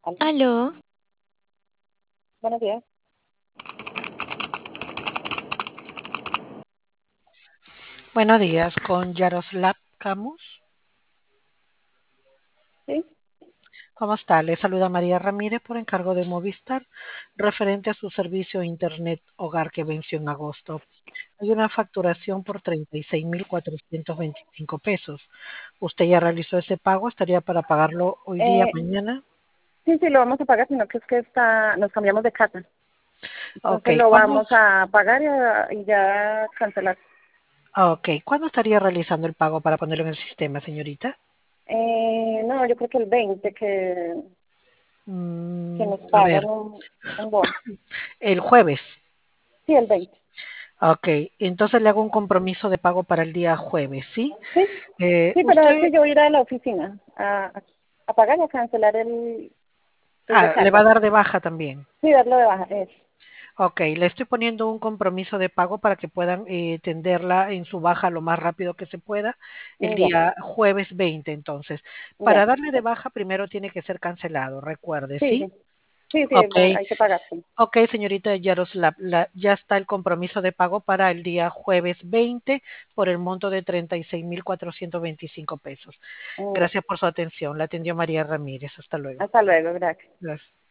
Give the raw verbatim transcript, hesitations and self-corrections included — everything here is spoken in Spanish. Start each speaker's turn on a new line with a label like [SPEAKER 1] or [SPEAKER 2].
[SPEAKER 1] Aló,
[SPEAKER 2] Aló,
[SPEAKER 1] buenos días.
[SPEAKER 3] Buenos días, con Yaroslav Camus.
[SPEAKER 1] Sí,
[SPEAKER 3] ¿Cómo está? Le saluda María Ramírez por encargo de Movistar, referente a su servicio Internet Hogar que venció en agosto. Hay una facturación por treinta y seis mil cuatrocientos veinticinco pesos. ¿Usted ya realizó ese pago? ¿Estaría para pagarlo hoy día,
[SPEAKER 1] eh,
[SPEAKER 3] mañana?
[SPEAKER 1] sí, sí, lo vamos a pagar, sino que es que está, nos cambiamos de casa.
[SPEAKER 3] Ok,
[SPEAKER 1] Entonces lo
[SPEAKER 3] ¿cuándo,
[SPEAKER 1] vamos a pagar y, a- y ya cancelar.
[SPEAKER 3] ok, ¿cuándo estaría realizando el pago para ponerlo en el sistema, señorita?
[SPEAKER 1] Eh, no, yo creo que el veinte que, que
[SPEAKER 3] Mm,
[SPEAKER 1] nos
[SPEAKER 3] a
[SPEAKER 1] pagan
[SPEAKER 3] ver,
[SPEAKER 1] un, un bono.
[SPEAKER 3] el jueves.
[SPEAKER 1] Sí, el veinte.
[SPEAKER 3] Ok, entonces le hago un compromiso de pago para el día jueves, ¿sí?
[SPEAKER 1] Sí,
[SPEAKER 3] Eh,
[SPEAKER 1] sí, pero es
[SPEAKER 3] usted
[SPEAKER 1] que yo iré a la oficina a, a pagar y a cancelar el, el
[SPEAKER 3] ah, le va a
[SPEAKER 1] recargo.
[SPEAKER 3] dar de baja también.
[SPEAKER 1] Sí, darlo de baja, eso.
[SPEAKER 3] Ok, le estoy poniendo un compromiso de pago para que puedan eh, tenderla en su baja lo más rápido que se pueda el
[SPEAKER 1] Ya,
[SPEAKER 3] día jueves veinte. Entonces, para
[SPEAKER 1] ya.
[SPEAKER 3] darle de baja primero tiene que ser cancelado, recuerde,
[SPEAKER 1] Sí,
[SPEAKER 3] ¿sí?
[SPEAKER 1] sí, sí, sí,
[SPEAKER 3] Ok,
[SPEAKER 1] va- hay que pagar, sí.
[SPEAKER 3] ok, señorita Yaroslav, la- ya está el compromiso de pago para el día jueves veinte por el monto de treinta y seis mil cuatrocientos veinticinco pesos.
[SPEAKER 1] Mm, ya.
[SPEAKER 3] Gracias por su atención. La atendió María Ramírez. Hasta luego.
[SPEAKER 1] Hasta luego, gracias.
[SPEAKER 3] Gracias.